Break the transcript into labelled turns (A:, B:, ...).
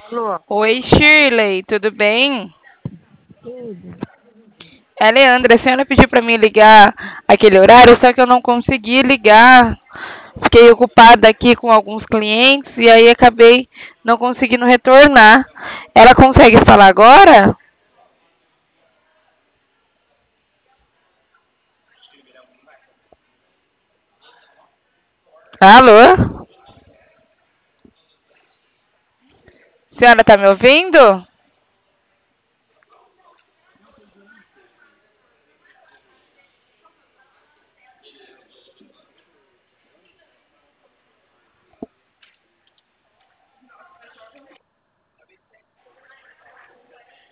A: Alô,
B: Oi, Shirley, tudo bem?
A: tudo.
B: É, Leandra, a senhora pediu para mim ligar aquele horário, só que eu não consegui ligar. Fiquei ocupada aqui com alguns clientes e aí acabei não conseguindo retornar. Ela consegue falar agora? Alô? Senhora tá me ouvindo?